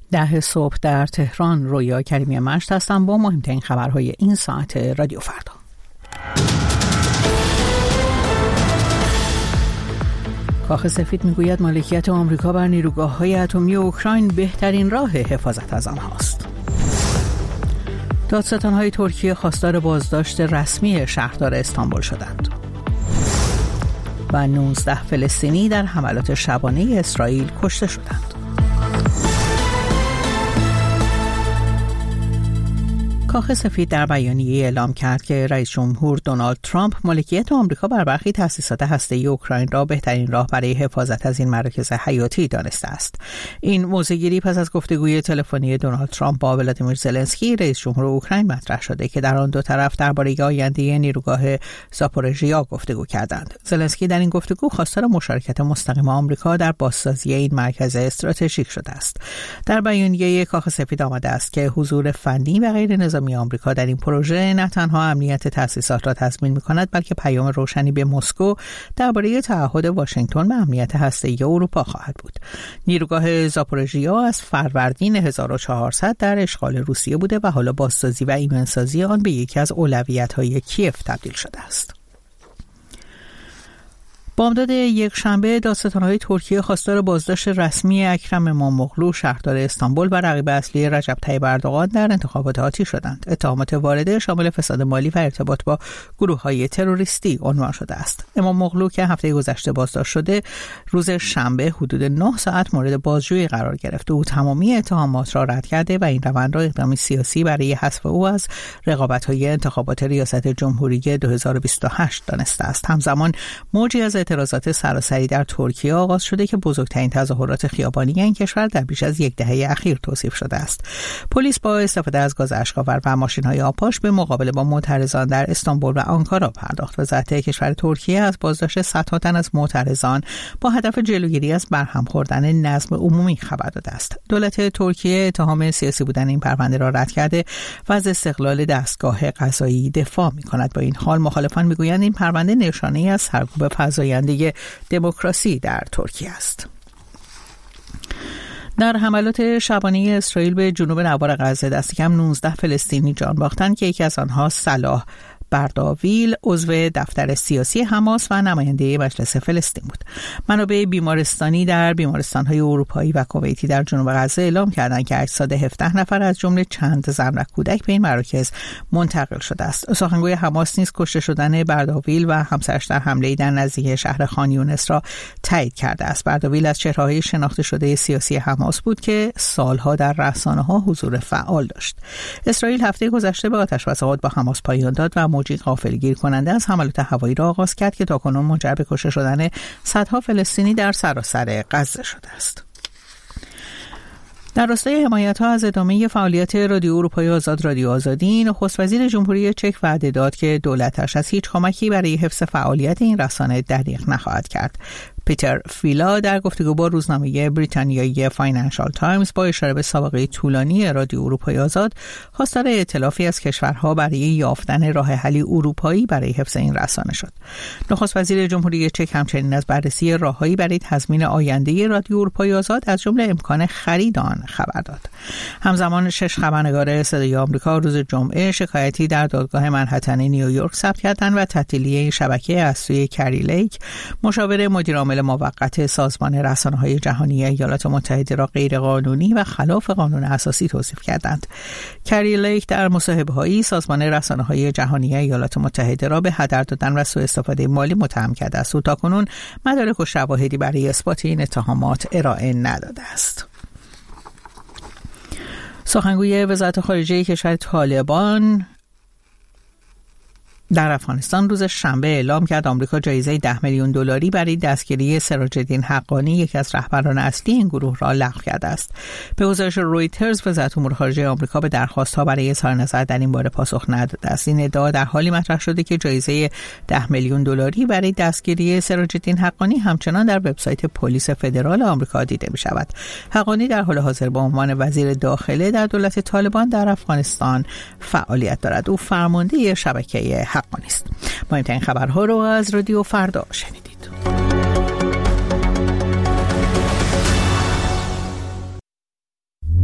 10 صبح در تهران. رویا کریمی مشت هستم با مهمترین خبرهای این ساعت رادیو فردا. کاخ سفید میگوید مالکیت آمریکا بر نیروگاه‌های اتمی اوکراین بهترین راه حفاظت از آنهاست. دادستان‌های ترکیه خواستار بازداشت رسمی شهردار استانبول شدند. و 19 فلسطینی در حملات شبانه اسرائیل کشته شدند. کاخ سفید در بیانیه اعلام کرد که رئیس جمهور دونالد ترامپ مالکیت آمریکا بر برخی تأسیسات هسته‌ای اوکراین را بهترین راه برای حفاظت از این مراکز حیاتی دانسته است. این موضع‌گیری پس از گفتگوی تلفنی دونالد ترامپ با ولادیمیر زلنسکی رئیس جمهور اوکراین مطرح شده که در آن دو طرف درباره آینده نیروگاه زاپوروژیا گفتگو کردند. زلنسکی در این گفتگو خواستار مشارکت مستقیم آمریکا در بازسازی این مرکز استراتژیک شده است. در بیانیه کاخ سفید آمده است که حضور فنی و غیر نظامی آمریکا در این پروژه نه تنها امنیت تأسیسات را تضمین می‌کند بلکه پیام روشنی به مسکو درباره تعهد واشنگتن به امنیت هسته‌ای اروپا خواهد بود. نیروگاه زاپوروژیا از فروردین 1400 در اشغال روسیه بوده و حالا بازسازی و ایمن‌سازی آن به یکی از اولویت‌های کیف تبدیل شده است. بامداد یک شنبه دادستان‌های ترکیه خواستار بازداشت رسمی اکرم اماموغلو شهردار استانبول و رقیب اصلی رجب طیب اردوغان در انتخابات آتی شدند. اتهامات وارده شامل فساد مالی و ارتباط با گروه‌های تروریستی عنوان شده است. اماموغلو که هفته گذشته بازداشت شده روز شنبه حدود 9 ساعت مورد بازجویی قرار گرفت. او تمامی اتهامات را رد کرده و این روند را اقدامی سیاسی برای حذف او از رقابت‌های انتخابات ریاست جمهوری 2028 دانسته است. همزمان موجی از اعتراضات سراسری در ترکیه آغاز شده که بزرگترین تظاهرات خیابانی این کشور در بیش از یک دهه اخیر توصیف شده است. پلیس با استفاده از گاز اشک‌آور و ماشین‌های آبپاش به مقابله با معترضان در استانبول و آنکارا پرداخت. وزارت کشور ترکیه از بازداشت صدها تن از معترضان با هدف جلوگیری از برهم خوردن نظم عمومی خبر داده است. دولت ترکیه اتهام سیاسی بودن این پرونده را رد کرده و از استقلال دستگاه قضایی دفاع می‌کند. با این حال مخالفان می‌گویند این پرونده نشانه‌ای از سرکوب فزاینده دموکراسی در ترکیه است. در حملات شبانه اسرائیل به جنوب نوار غزه دست کم 19 فلسطینی جان باختند که یکی از آنها صلاح برداویل عضو دفتر سیاسی حماس و نماینده مجلس فلسطین بود. منابع بیمارستانی در بیمارستان‌های اروپایی و کویتی در جنوب غزه اعلام کردند که اجساد 17 نفر از جمله چند زن و کودک به این مراکز منتقل شده است. سخنگوی حماس نیز کشته شدن برداویل و همسرش در حمله‌ای در نزدیکی شهر خان یونس را تایید کرده است. برداویل از چهره‌های شناخته شده سیاسی حماس بود که سالها در رسانه‌ها حضور فعال داشت. اسرائیل هفته گذشته به آتش‌بساط با حماس پایان داد و موجی غافلگیر کننده از حملات هوایی را آغاز کرد که تاکنون منجر به کشته شدن صدها فلسطینی در سراسر غزه شده است. در راستای حمایت‌ها از ادامه فعالیت رادیو اروپای آزاد رادیو آزادی، نخست وزیر جمهوری چک وعده داد که دولتش از هیچ کمکی برای حفظ فعالیت این رسانه دریغ نخواهد کرد. پیتر فیلا در گفتگو با روزنامه بریتانیایی فاینانشال تایمز با اشاره به سابقه طولانی رادیو اروپای آزاد خواستار ائتلافی از کشورها برای یافتن راه حلی اروپایی برای حفظ این رسانه شد. نخست وزیر جمهوری چک همچنین از بررسی راههایی برای تضمین آینده رادیو اروپای آزاد از جمله امکان خرید آن خبر داد. همزمان 6 خبرنگار صدای آمریکا روز جمعه شکایتی در دادگاه منهتن نیویورک ثبت کردند و تعطیلی این شبکه از سوی کری لیک، مشاور مدیر عامل موقت سازمان رسانه‌های جهانی ایالات متحده، را غیرقانونی و خلاف قانون اساسی توصیف کردند. کری لیک در مصاحبه‌هایی سازمان رسانه‌های جهانی ایالات متحده را به هدر دادن و سوء استفاده مالی متهم کرده است. او تاکنون مدارک و شواهدی برای اثبات این اتهامات ارائه نداده است. سخنگوی وزارت خارجه کشور طالبان در افغانستان روز شنبه اعلام کرد آمریکا جایزه $10 میلیون برای دستگیری سراج الدین حقانی، یکی از رهبران اصلی این گروه، را لغو کرده است. به گزارش رویترز، وزارت امور خارجه آمریکا به درخواست‌ها برای اظهار نظر در این باره پاسخ نداده است. این ادعا در حالی مطرح شده که جایزه $10 میلیون برای دستگیری سراج الدین حقانی همچنان در وبسایت پلیس فدرال آمریکا دیده می‌شود. حقانی در حال حاضر به عنوان وزیر داخله در دولت طالبان در افغانستان فعالیت دارد. او فرمانده شبکه حقانی است. مهمترین خبرها رو از رادیو فردا شنیدید.